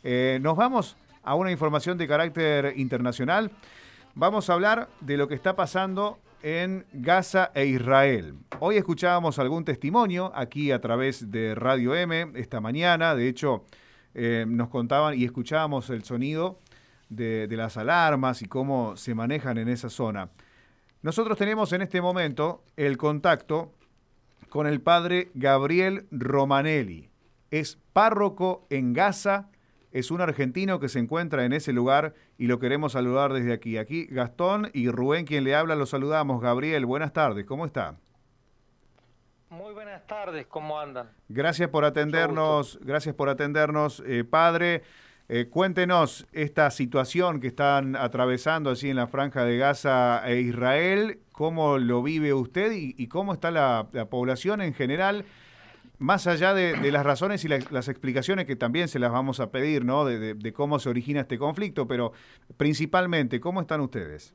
Nos vamos a una información de carácter internacional. Vamos a hablar de lo que está pasando en Gaza e Israel. Hoy escuchábamos algún testimonio aquí a través de Radio M esta mañana. De hecho, nos contaban y escuchábamos el sonido de las alarmas y cómo se manejan en esa zona. Nosotros tenemos en este momento el contacto con el padre Gabriel Romanelli. Es párroco en Gaza, es un argentino que se encuentra en ese lugar y lo queremos saludar desde aquí. Aquí Gastón y Rubén, quien le habla, lo saludamos. Gabriel, buenas tardes, ¿cómo está? Muy buenas tardes, ¿cómo andan? Gracias por atendernos, padre. Cuéntenos esta situación que están atravesando allí en la Franja de Gaza e Israel, cómo lo vive usted y cómo está la población en general, más allá de las razones y las explicaciones que también se las vamos a pedir, ¿no? De cómo se origina este conflicto, pero principalmente, ¿cómo están ustedes?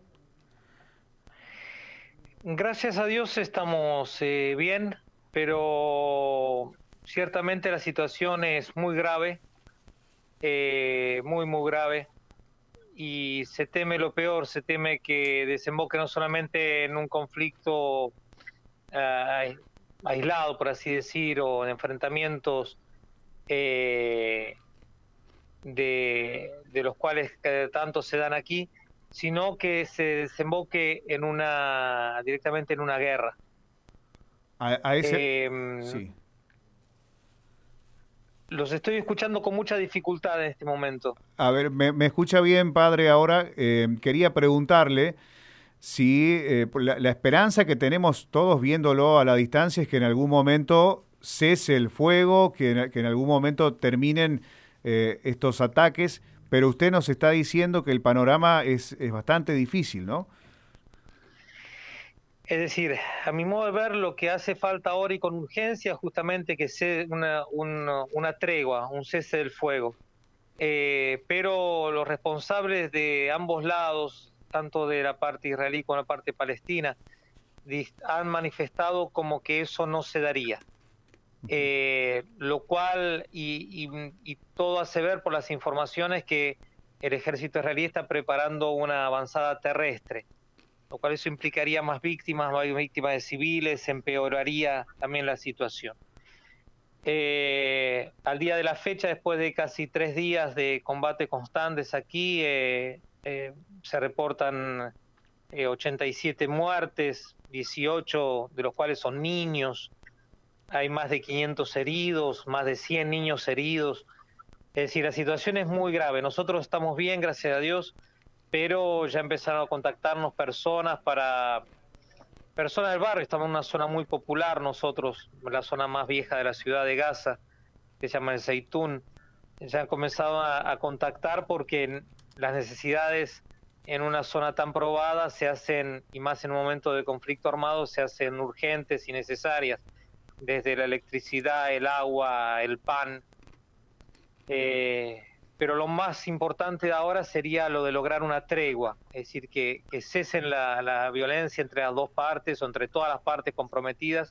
Gracias a Dios estamos bien, pero ciertamente la situación es muy grave, muy grave, y se teme lo peor, se teme que desemboque no solamente en un conflicto aislado, por así decir, o en enfrentamientos de los cuales tanto se dan aquí, sino que se desemboque directamente en una guerra. A ese... Sí. Los estoy escuchando con mucha dificultad en este momento. A ver, ¿me escucha bien, padre? Ahora quería preguntarle si la esperanza que tenemos todos viéndolo a la distancia es que en algún momento cese el fuego, que en algún momento terminen estos ataques, pero usted nos está diciendo que el panorama es bastante difícil, ¿no? Es decir, a mi modo de ver, lo que hace falta ahora y con urgencia es justamente que sea una tregua, un cese del fuego. Pero los responsables de ambos lados, tanto de la parte israelí como de la parte palestina, han manifestado como que eso no se daría. Lo cual, y todo hace ver por las informaciones que el ejército israelí está preparando una avanzada terrestre, lo cual eso implicaría más víctimas de civiles, empeoraría también la situación. Al día de la fecha, después de casi 3 días de combate constantes aquí, se reportan 87 muertes, 18 de los cuales son niños, hay más de 500 heridos, más de 100 niños heridos. Es decir, la situación es muy grave. Nosotros estamos bien, gracias a Dios, pero ya empezaron a contactarnos personas del barrio. Estamos en una zona muy popular nosotros, la zona más vieja de la ciudad de Gaza, que se llama El Zeitún. Ya han comenzado a contactar porque las necesidades en una zona tan probada se hacen, y más en un momento de conflicto armado, se hacen urgentes y necesarias, desde la electricidad, el agua, el pan. Pero lo más importante ahora sería lo de lograr una tregua, es decir, que cesen la violencia entre las dos partes o entre todas las partes comprometidas,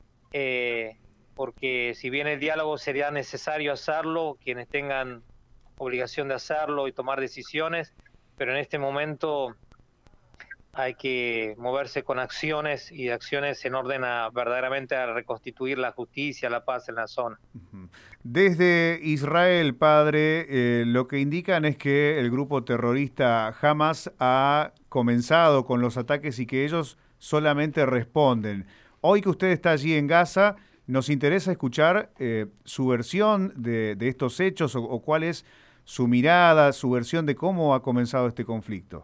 porque si bien el diálogo sería necesario hacerlo, quienes tengan obligación de hacerlo y tomar decisiones, pero en este momento hay que moverse con acciones y acciones en orden a verdaderamente a reconstituir la justicia, la paz en la zona. Desde Israel, padre, lo que indican es que el grupo terrorista Hamas ha comenzado con los ataques y que ellos solamente responden. Hoy que usted está allí en Gaza, nos interesa escuchar su versión de estos hechos o cuál es su mirada, su versión de cómo ha comenzado este conflicto.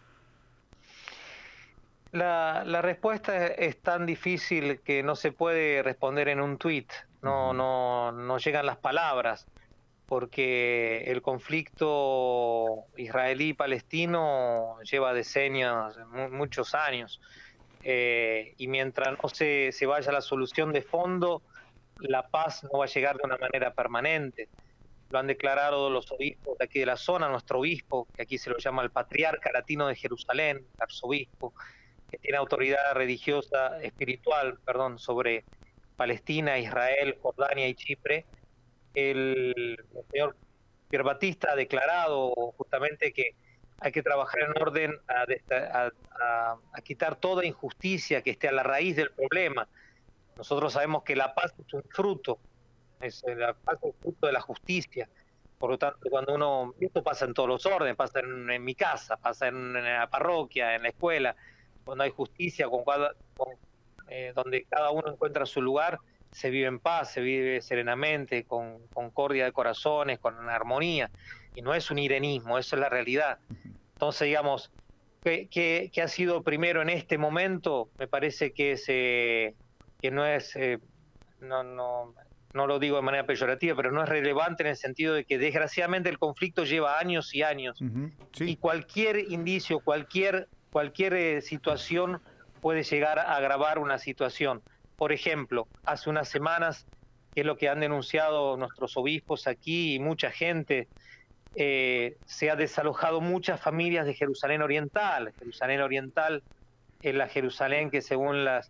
La respuesta es tan difícil que no se puede responder en un tuit, no llegan las palabras, porque el conflicto israelí-palestino lleva decenios, muchos años, y mientras no se vaya a la solución de fondo, la paz no va a llegar de una manera permanente. Lo han declarado los obispos de aquí de la zona, nuestro obispo, que aquí se lo llama el patriarca latino de Jerusalén, arzobispo, que tiene autoridad religiosa, espiritual, perdón, sobre Palestina, Israel, Jordania y Chipre. El señor Pierre Batista ha declarado justamente que hay que trabajar en orden a quitar toda injusticia que esté a la raíz del problema. Nosotros sabemos que la paz es un fruto, la paz es un fruto de la justicia. Por lo tanto, esto pasa en todos los órdenes, pasa en mi casa, pasa en la parroquia, en la escuela, cuando hay justicia, donde cada uno encuentra su lugar, se vive en paz, se vive serenamente, con concordia de corazones, con armonía, y no es un irenismo, eso es la realidad. Entonces, digamos, ¿qué ha sido primero en este momento? Me parece que no es, no lo digo de manera peyorativa, pero no es relevante en el sentido de que desgraciadamente el conflicto lleva años y años, Sí. y cualquier indicio, cualquier situación puede llegar a agravar una situación. Por ejemplo, hace unas semanas, que es lo que han denunciado nuestros obispos aquí y mucha gente, se ha desalojado muchas familias de Jerusalén Oriental. Jerusalén Oriental es la Jerusalén que, según las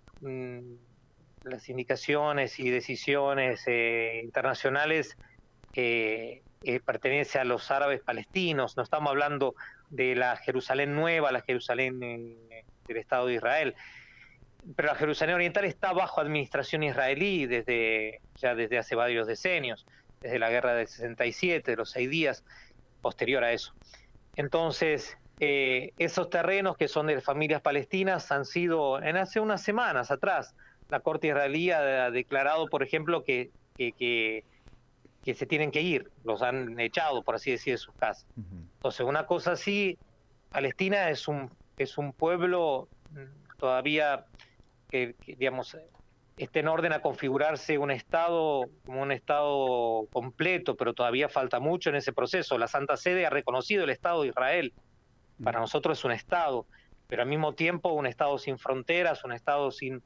indicaciones y decisiones internacionales, pertenece a los árabes palestinos. No estamos hablando de la Jerusalén nueva, la Jerusalén del Estado de Israel. Pero la Jerusalén Oriental está bajo administración israelí desde hace varios decenios, desde la guerra del 67, de los 6 días, posterior a eso. Entonces, esos terrenos que son de familias palestinas han sido, hace unas semanas atrás, la Corte israelí ha declarado, por ejemplo, que se tienen que ir, los han echado, por así decir, de sus casas. Entonces, una cosa así, Palestina es un pueblo todavía que, digamos, está en orden a configurarse un Estado como un Estado completo, pero todavía falta mucho en ese proceso. La Santa Sede ha reconocido el Estado de Israel. Para nosotros es un Estado, pero al mismo tiempo un Estado sin fronteras, un Estado sin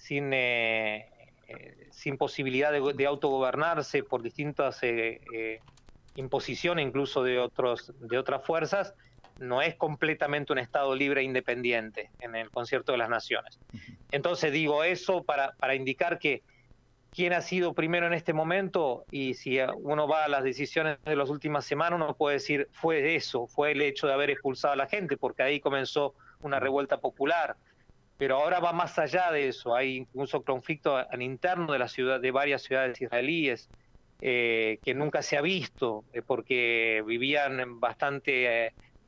posibilidad de autogobernarse por distintas imposiciones, incluso de otras fuerzas. No es completamente un Estado libre e independiente en el concierto de las naciones. Entonces digo eso para indicar que quién ha sido primero en este momento, y si uno va a las decisiones de las últimas semanas, uno puede decir, fue el hecho de haber expulsado a la gente, porque ahí comenzó una revuelta popular. Pero ahora va más allá de eso, hay incluso conflicto al interno de varias ciudades israelíes, que nunca se ha visto, porque vivían bastante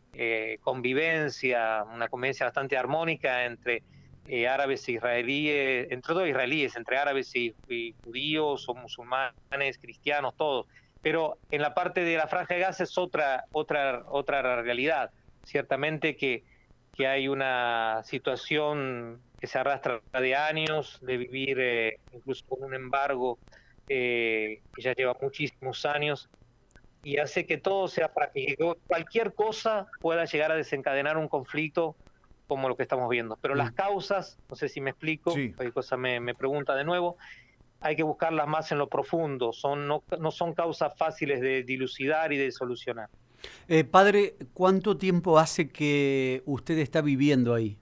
una convivencia bastante armónica entre árabes e israelíes, entre todos israelíes, entre árabes y judíos o musulmanes, cristianos, todos. Pero en la parte de la Franja de Gaza es otra realidad. Ciertamente que hay una situación que se arrastra de años, de vivir incluso con un embargo que ya lleva muchísimos años, y hace que todo sea práctico. Cualquier cosa pueda llegar a desencadenar un conflicto como lo que estamos viendo. Pero las causas, no sé si me explico, cualquier cosa me pregunta de nuevo, hay que buscarlas más en lo profundo, no son causas fáciles de dilucidar y de solucionar. Padre, ¿cuánto tiempo hace que usted está viviendo ahí?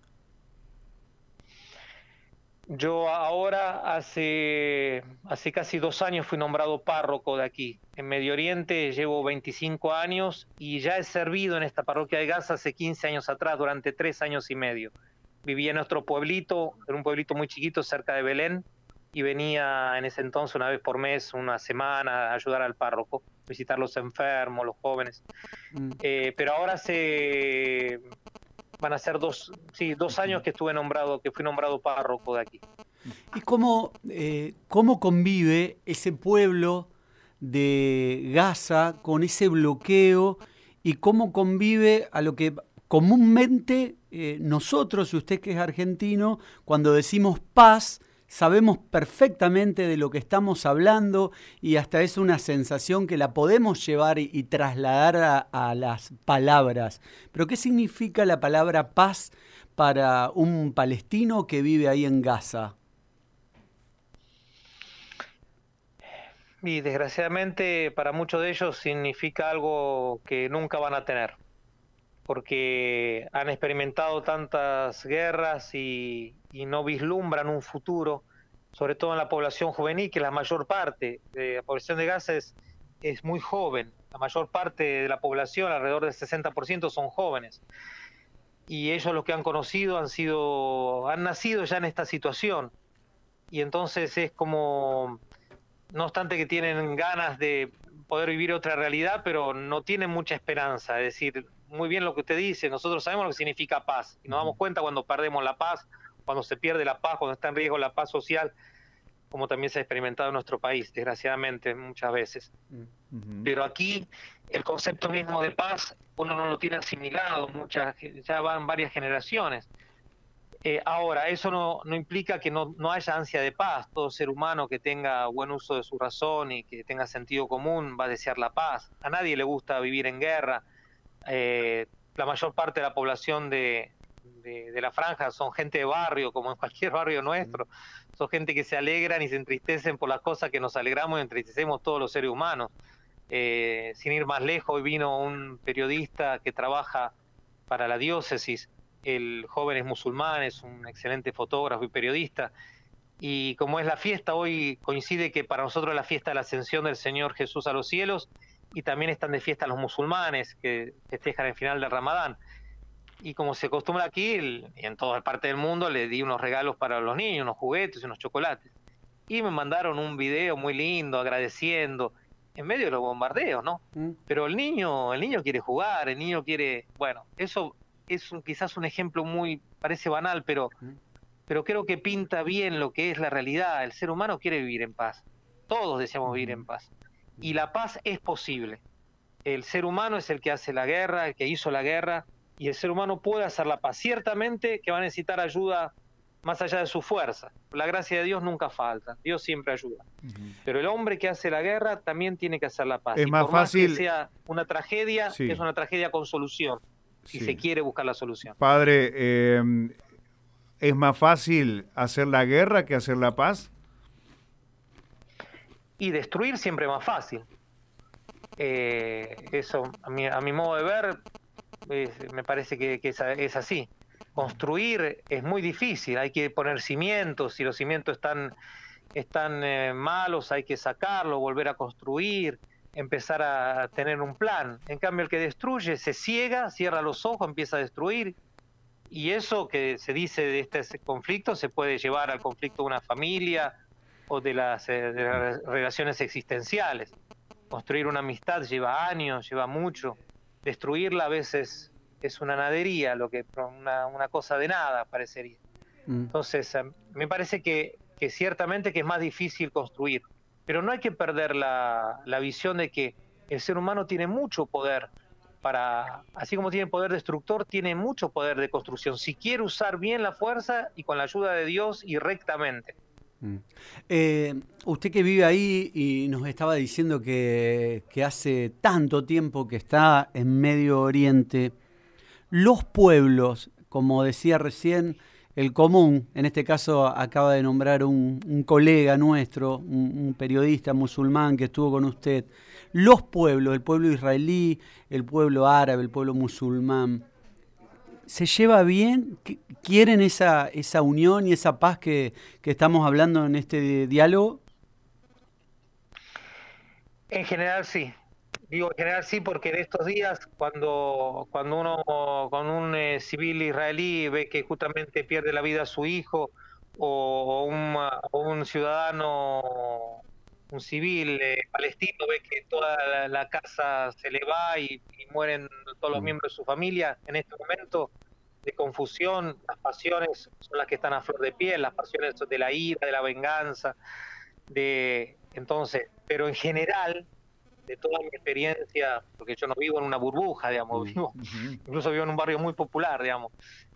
Yo ahora, hace casi 2 años fui nombrado párroco de aquí. En Medio Oriente llevo 25 años y ya he servido en esta parroquia de Gaza hace 15 años atrás, durante 3 años y medio. Vivía en nuestro pueblito, en un pueblito muy chiquito cerca de Belén, y venía en ese entonces una vez por mes, una semana, a ayudar al párroco, visitar los enfermos, los jóvenes. Pero ahora van a ser 2 años que fui nombrado párroco de aquí. ¿Y cómo convive ese pueblo de Gaza con ese bloqueo, y cómo convive a lo que comúnmente nosotros, usted que es argentino, cuando decimos paz, sabemos perfectamente de lo que estamos hablando, y hasta es una sensación que la podemos llevar y trasladar a las palabras? Pero ¿qué significa la palabra paz para un palestino que vive ahí en Gaza? Y desgraciadamente para muchos de ellos significa algo que nunca van a tener, porque han experimentado tantas guerras y no vislumbran un futuro, sobre todo en la población juvenil, que la mayor parte de la población de Gaza es es muy joven. La mayor parte de la población, alrededor del 60%, son jóvenes. Y ellos, los que han conocido, han nacido ya en esta situación. Y entonces es como, no obstante que tienen ganas de poder vivir otra realidad, pero no tienen mucha esperanza. Es decir, muy bien lo que usted dice, nosotros sabemos lo que significa paz. Y nos damos cuenta cuando perdemos la paz, cuando se pierde la paz, cuando está en riesgo la paz social, como también se ha experimentado en nuestro país, desgraciadamente, muchas veces. Pero aquí el concepto mismo de paz uno no lo tiene asimilado, ya van varias generaciones. Ahora, eso no implica que no haya ansia de paz. Todo ser humano que tenga buen uso de su razón y que tenga sentido común va a desear la paz. A nadie le gusta vivir en guerra. La mayor parte de la población de la franja son gente de barrio, como en cualquier barrio nuestro. Son gente que se alegran y se entristecen por las cosas que nos alegramos y entristecemos todos los seres humanos. Sin ir más lejos, hoy vino un periodista que trabaja para la diócesis. El joven es musulmán, es un excelente fotógrafo y periodista. Y como es la fiesta, hoy coincide que para nosotros es la fiesta de la ascensión del Señor Jesús a los cielos, y también están de fiesta los musulmanes que festejan el final del Ramadán. Y como se acostumbra aquí, y en toda parte del mundo, le di unos regalos para los niños, unos juguetes y unos chocolates. Y me mandaron un video muy lindo, agradeciendo, en medio de los bombardeos, ¿no? Pero el niño quiere jugar, el niño quiere... Bueno, eso es quizás un ejemplo parece banal, pero creo que pinta bien lo que es la realidad. El ser humano quiere vivir en paz. Todos deseamos vivir en paz. Y la paz es posible. El ser humano es el que hace la guerra, el que hizo la guerra, y el ser humano puede hacer la paz. Ciertamente que va a necesitar ayuda más allá de su fuerza. La gracia de Dios nunca falta, Dios siempre ayuda. Pero el hombre que hace la guerra también tiene que hacer la paz. Es y más por fácil... más que sea una tragedia, sí. Es una tragedia con solución, si se quiere buscar la solución. Padre, ¿es más fácil hacer la guerra que hacer la paz? Y destruir siempre es más fácil. Eso, a mi modo de ver, me parece que es así. Construir es muy difícil, hay que poner cimientos, si los cimientos están malos hay que sacarlos, volver a construir, empezar a tener un plan. En cambio, el que destruye se ciega, cierra los ojos, empieza a destruir, y eso que se dice de este conflicto se puede llevar al conflicto de una familia o de las relaciones existenciales. Construir una amistad lleva años, lleva mucho. Destruirla a veces es una nadería, una cosa de nada parecería. Entonces, me parece que ciertamente que es más difícil construir, pero no hay que perder la visión de que el ser humano tiene mucho poder así como tiene poder destructor, tiene mucho poder de construcción, si quiere usar bien la fuerza y con la ayuda de Dios y rectamente. Usted que vive ahí y nos estaba diciendo que hace tanto tiempo que está en Medio Oriente, los pueblos, como decía recién, el común, en este caso acaba de nombrar un colega nuestro, un periodista musulmán que estuvo con usted, los pueblos, el pueblo israelí, el pueblo árabe, el pueblo musulmán, ¿se lleva bien? ¿Quieren esa unión y esa paz que estamos hablando en este diálogo? En general sí. Digo en general sí, porque en estos días cuando un civil israelí ve que justamente pierde la vida a su hijo, o un ciudadano, un civil palestino ve que toda la casa se le va y mueren todos los miembros de su familia, en este momento de confusión, las pasiones son las que están a flor de piel, las pasiones de la ira, de la venganza, entonces, pero en general, de toda mi experiencia, porque yo no vivo en una burbuja, digamos, incluso vivo en un barrio muy popular, digamos,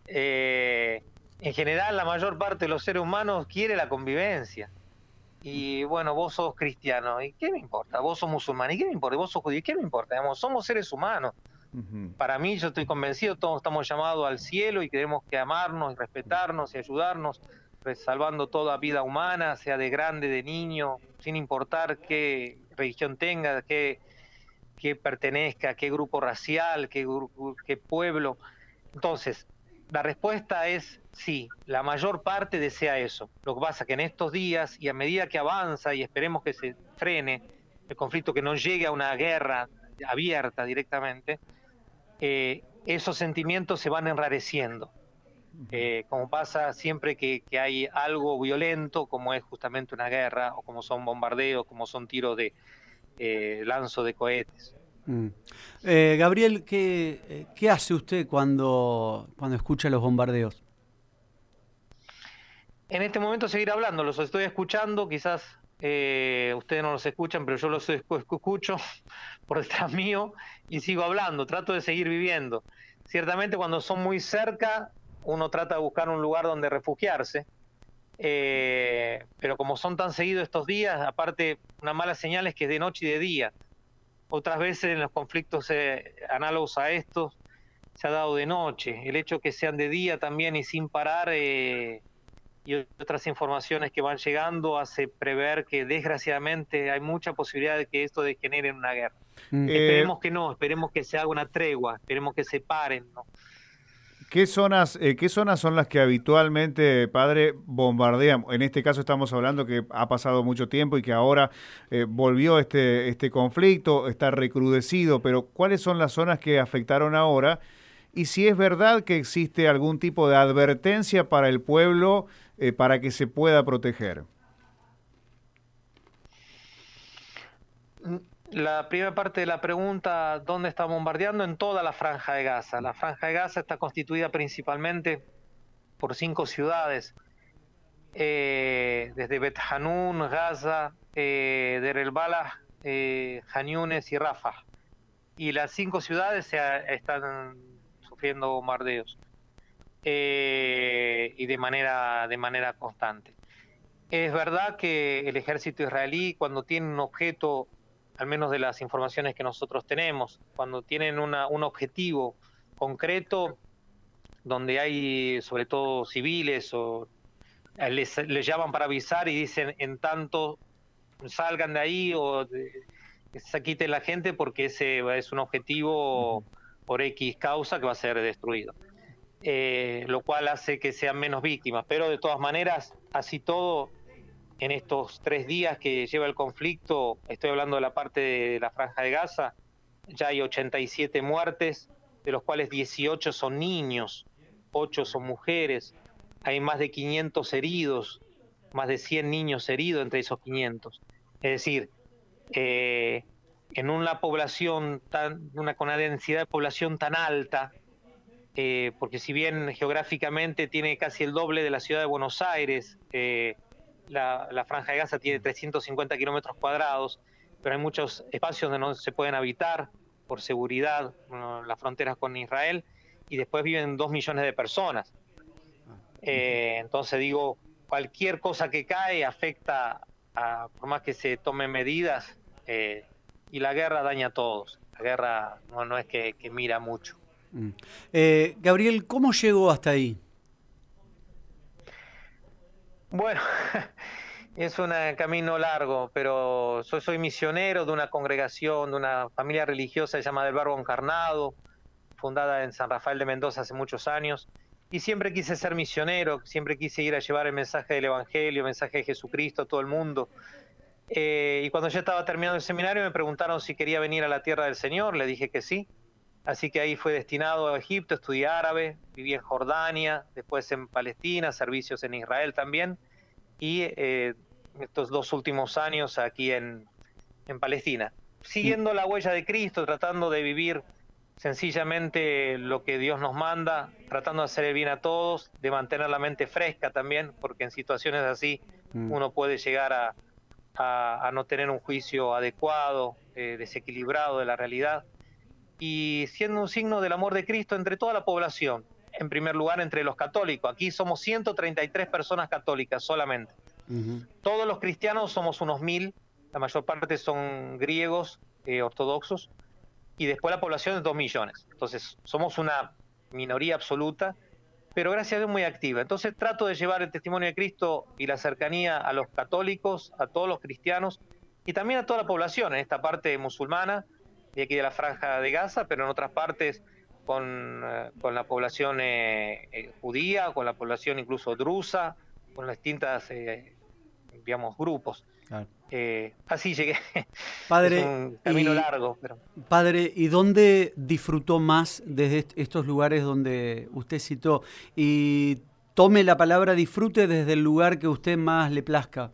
en general la mayor parte de los seres humanos quiere la convivencia. Y bueno, vos sos cristiano, ¿y qué me importa? Vos sos musulmán, ¿y qué me importa? Vos sos judío, ¿y qué me importa? Digamos, somos seres humanos. Para mí, yo estoy convencido, todos estamos llamados al cielo y tenemos que amarnos y respetarnos y ayudarnos, salvando toda vida humana, sea de grande, de niño, sin importar qué religión tenga, qué pertenezca, qué grupo racial, qué pueblo. Entonces, la respuesta es sí, la mayor parte desea eso. Lo que pasa es que en estos días, y a medida que avanza, y esperemos que se frene, el conflicto que no llegue a una guerra abierta directamente, esos sentimientos se van enrareciendo. Como pasa siempre que hay algo violento, como es justamente una guerra, o como son bombardeos, como son tiros de lanzo de cohetes. Gabriel, ¿qué hace usted cuando escucha los bombardeos? En este momento seguir hablando, los estoy escuchando, quizás ustedes no los escuchan, pero yo los escucho por detrás mío y sigo hablando, trato de seguir viviendo. Ciertamente cuando son muy cerca, uno trata de buscar un lugar donde refugiarse, pero como son tan seguidos estos días, aparte una mala señal es que es de noche y de día. Otras veces en los conflictos análogos a estos se ha dado de noche. El hecho que sean de día también y sin parar y otras informaciones que van llegando hace prever que desgraciadamente hay mucha posibilidad de que esto degenere en una guerra. Esperemos que no, esperemos que se haga una tregua, esperemos que se paren, ¿no? ¿Qué zonas son las que habitualmente, padre, bombardean? En este caso estamos hablando que ha pasado mucho tiempo y que ahora volvió este conflicto, está recrudecido, pero ¿cuáles son las zonas que afectaron ahora? Y si es verdad que existe algún tipo de advertencia para el pueblo para que se pueda proteger. La primera parte de la pregunta, ¿dónde está bombardeando? En toda la Franja de Gaza. La Franja de Gaza está constituida principalmente por 5 ciudades, desde Bet Hanun, Gaza, Deir el-Balah, Han Yunes y Rafah. Y las 5 ciudades están sufriendo bombardeos y de manera constante. Es verdad que el ejército israelí, cuando tiene un objeto, al menos de las informaciones que nosotros tenemos, cuando tienen un objetivo concreto, donde hay sobre todo civiles, o les llaman para avisar y dicen en tanto salgan de ahí o se quiten la gente porque ese es un objetivo por X causa que va a ser destruido. Lo cual hace que sean menos víctimas, pero de todas maneras, así todo, en estos 3 días que lleva el conflicto, estoy hablando de la parte de la Franja de Gaza, ya hay 87 muertes, de los cuales 18 son niños, 8 son mujeres, hay más de 500 heridos, más de 100 niños heridos entre esos 500. Es decir, en una población con una densidad de población tan alta, porque si bien geográficamente tiene casi el doble de la ciudad de Buenos Aires, la Franja de Gaza tiene 350 kilómetros cuadrados, pero hay muchos espacios donde no se pueden habitar por seguridad, las fronteras con Israel, y después viven 2 millones de personas. Entonces digo, cualquier cosa que cae afecta, por más que se tomen medidas, y la guerra daña a todos. La guerra no es que mira mucho. Gabriel, ¿cómo llegó hasta ahí? Bueno, es un camino largo, pero soy misionero de una congregación, de una familia religiosa llamada El Verbo Encarnado, fundada en San Rafael de Mendoza hace muchos años, y siempre quise ser misionero, siempre quise ir a llevar el mensaje del Evangelio, el mensaje de Jesucristo a todo el mundo. Y cuando ya estaba terminando el seminario me preguntaron si quería venir a la tierra del Señor, le dije que sí. Así que ahí fue destinado a Egipto, estudié árabe, viví en Jordania, después en Palestina, servicios en Israel también, y estos 2 últimos años aquí en Palestina, siguiendo la huella de Cristo, tratando de vivir sencillamente lo que Dios nos manda, tratando de hacer el bien a todos, de mantener la mente fresca también, porque en situaciones así uno puede llegar a no tener un juicio adecuado, desequilibrado de la realidad, y siendo un signo del amor de Cristo entre toda la población, en primer lugar entre los católicos. Aquí somos 133 personas católicas solamente. Todos los cristianos somos unos 1000, la mayor parte son griegos, ortodoxos, y después la población es 2 millones. Entonces somos una minoría absoluta, pero gracias a Dios muy activa. Entonces trato de llevar el testimonio de Cristo y la cercanía a los católicos, a todos los cristianos, y también a toda la población, en esta parte musulmana, de aquí de la Franja de Gaza, pero en otras partes con la población judía, con la población incluso drusa, con las distintas, digamos, grupos. Claro. Así llegué. Padre, es un camino largo. Pero... Padre, ¿y dónde disfrutó más desde estos lugares donde usted citó? Y tome la palabra disfrute desde el lugar que a usted más le plazca.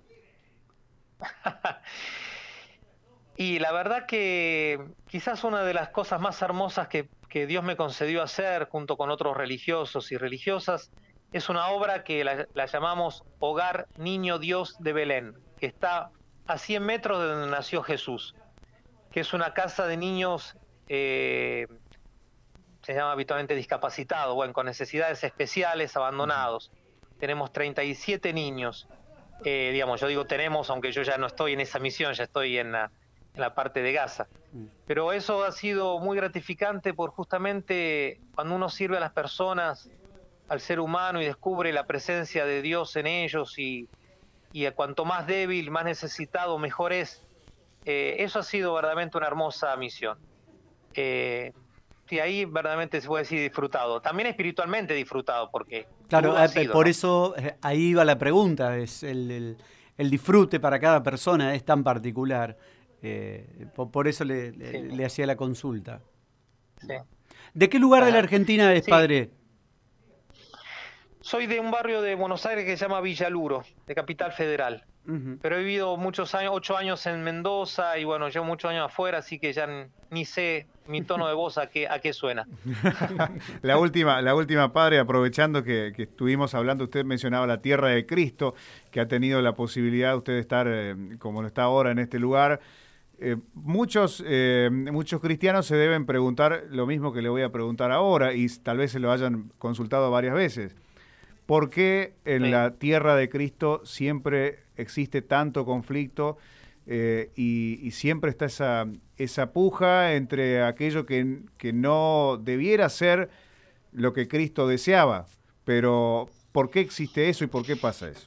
Y la verdad que quizás una de las cosas más hermosas que Dios me concedió hacer junto con otros religiosos y religiosas es una obra que la llamamos Hogar Niño Dios de Belén, que está a 100 metros de donde nació Jesús, que es una casa de niños, se llama habitualmente discapacitados, bueno, con necesidades especiales, abandonados. Tenemos 37 niños, digamos, yo digo tenemos, aunque yo ya no estoy en esa misión, ya estoy en la parte de Gaza. Pero eso ha sido muy gratificante por justamente cuando uno sirve a las personas, al ser humano y descubre la presencia de Dios en ellos y a cuanto más débil, más necesitado, mejor es. Eso ha sido verdaderamente una hermosa misión. Y ahí verdaderamente se puede decir disfrutado. También espiritualmente disfrutado, porque... Claro, por ¿no? eso ahí va la pregunta, es el disfrute para cada persona es tan particular. Por eso le hacía la consulta. Sí. ¿De qué lugar de la Argentina es, padre? Soy de un barrio de Buenos Aires que se llama Villaluro, de Capital Federal. Pero he vivido muchos años, 8 años en Mendoza y bueno, llevo muchos años afuera, así que ya ni sé mi tono de voz a qué suena. La última, padre, aprovechando que estuvimos hablando, usted mencionaba la Tierra de Cristo, que ha tenido la posibilidad de usted estar como lo está ahora en este lugar. Muchos cristianos se deben preguntar lo mismo que le voy a preguntar ahora y tal vez se lo hayan consultado varias veces. ¿Por qué en la Tierra de Cristo siempre existe tanto conflicto y siempre está esa puja entre aquello que no debiera ser lo que Cristo deseaba? Pero ¿por qué existe eso y por qué pasa eso?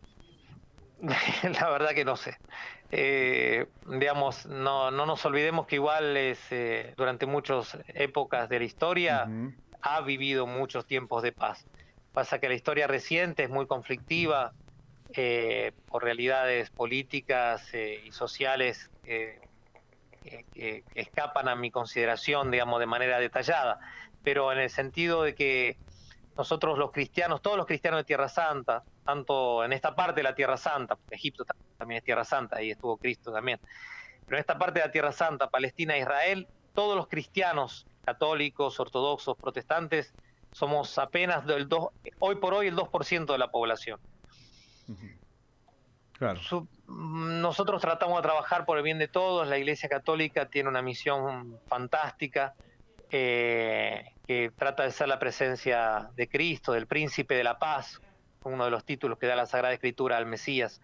La verdad que no sé. Digamos, no nos olvidemos que igual durante muchas épocas de la historia ha vivido muchos tiempos de paz. Pasa que la historia reciente es muy conflictiva por realidades políticas y sociales que escapan a mi consideración, digamos, de manera detallada. Pero en el sentido de que nosotros los cristianos, todos los cristianos de Tierra Santa, tanto en esta parte de la Tierra Santa, Egipto también es Tierra Santa, ahí estuvo Cristo también, pero en esta parte de la Tierra Santa, Palestina e Israel, todos los cristianos, católicos, ortodoxos, protestantes, somos apenas hoy por hoy el 2% de la población. Claro. Nosotros tratamos de trabajar por el bien de todos. La Iglesia Católica tiene una misión fantástica que trata de ser la presencia de Cristo, del Príncipe de la Paz, uno de los títulos que da la Sagrada Escritura al Mesías.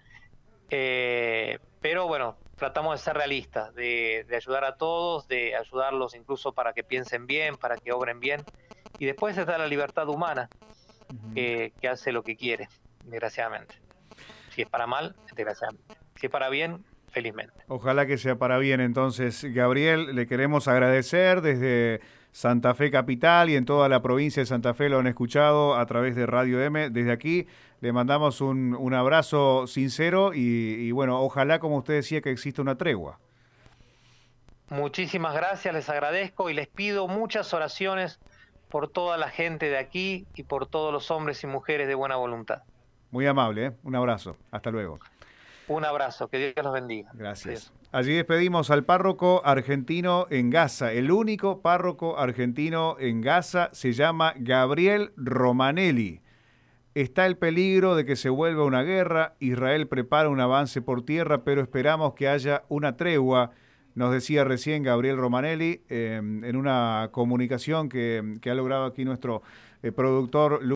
Pero bueno, tratamos de ser realistas, de ayudar a todos, de ayudarlos incluso para que piensen bien, para que obren bien. Y después está la libertad humana, que hace lo que quiere, desgraciadamente. Si es para mal, desgraciadamente. Si es para bien, felizmente. Ojalá que sea para bien. Entonces, Gabriel, le queremos agradecer desde Santa Fe Capital y en toda la provincia de Santa Fe lo han escuchado a través de Radio M. Desde aquí le mandamos un abrazo sincero y bueno, ojalá, como usted decía, que exista una tregua. Muchísimas gracias, les agradezco y les pido muchas oraciones por toda la gente de aquí y por todos los hombres y mujeres de buena voluntad. Muy amable, ¿eh? Un abrazo. Hasta luego. Un abrazo, que Dios los bendiga. Gracias. Adiós. Allí despedimos al párroco argentino en Gaza. El único párroco argentino en Gaza se llama Gabriel Romanelli. Está el peligro de que se vuelva una guerra. Israel prepara un avance por tierra, pero esperamos que haya una tregua. Nos decía recién Gabriel Romanelli en una comunicación que ha logrado aquí nuestro productor